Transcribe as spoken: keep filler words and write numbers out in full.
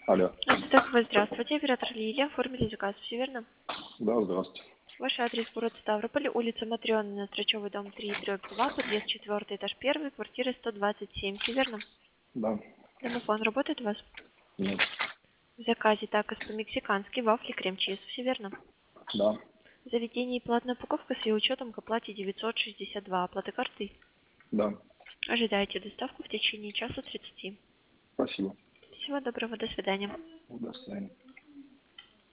Алло. Здравствуйте, здравствуйте. Оператор Лилия. Оформили заказ, все верно? Да, здравствуйте. Ваш адрес город Ставрополь, улица Матрёнина, Строчёвый дом три, дробь два, подъезд четвёртый, этаж первый, квартира сто двадцать семь, все верно? Да. Домофон работает у вас? Нет. В заказе такос по-мексикански, вафли, крем-чиз, все верно? Да. В заведении платная упаковка с ее учетом к оплате девятьсот шестьдесят два, оплата картой. Да. Ожидаете доставку в течение часа тридцати. Спасибо. Всего доброго, до свидания. До свидания.